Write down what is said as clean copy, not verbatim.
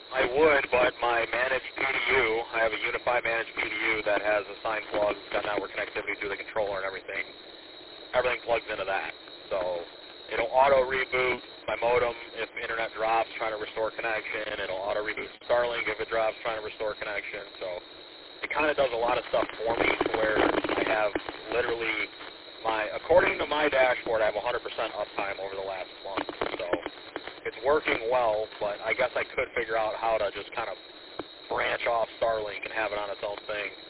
I would, but my managed PDU, I have a Unify managed PDU that has assigned plugs, got network connectivity through the controller and everything. Everything plugs into that. So it'll auto reboot my modem if internet drops trying to restore connection. It'll auto reboot Starlink if it drops trying to restore connection. So it kind of does a lot of stuff for me to where I have literally according to my dashboard, I have 100% uptime over the last month. So it's working well, but I guess I could figure out how to just kind of branch off Starlink and have it on its own thing.